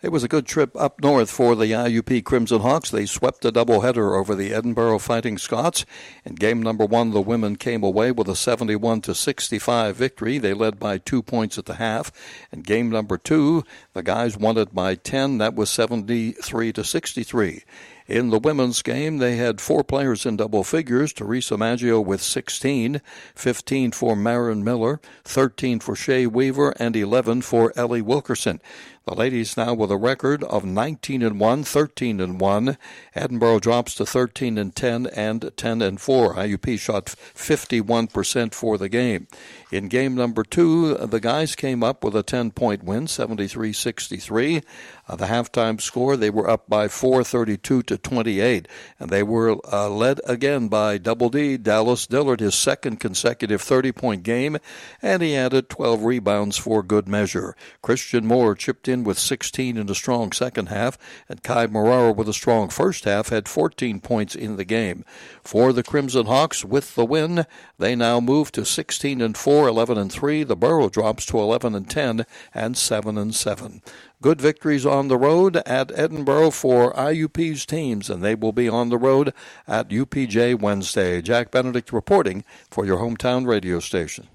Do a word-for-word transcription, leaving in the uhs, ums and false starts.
It was a good trip up north for the I U P Crimson Hawks. They swept a doubleheader over the Edinburgh Fighting Scots. In game number one, the women came away with a seventy-one to sixty-five victory. They led by two points at the half. In game number two, the guys won it by ten. That was seventy-three to sixty-three. In the women's game, they had four players in double figures. Teresa Maggio with sixteen, fifteen for Marin Miller, thirteen for Shea Weaver, and eleven for Ellie Wilkerson. The ladies now with a record of nineteen and one, thirteen and one. Edinburgh drops to thirteen and ten and ten and four. I U P shot fifty-one percent for the game. In game number two, the guys came up with a ten-point win, seventy-three sixty-three. Uh, the halftime score, they were up by four, thirty-two to twenty-eight. And they were uh, led again by Double D, Dallas Dillard, his second consecutive thirty-point game, and he added twelve rebounds for good measure. Christian Moore chipped in with sixteen in a strong second half, and Kai Marara with a strong first half had fourteen points in the game. For the Crimson Hawks, with the win, they now move to sixteen and four, eleven and three. The Borough drops to eleven and ten and seven and seven. Good victories on the road at Edinburgh for I U P's teams, and they will be on the road at U P J Wednesday. Jack Benedict reporting for your hometown radio station.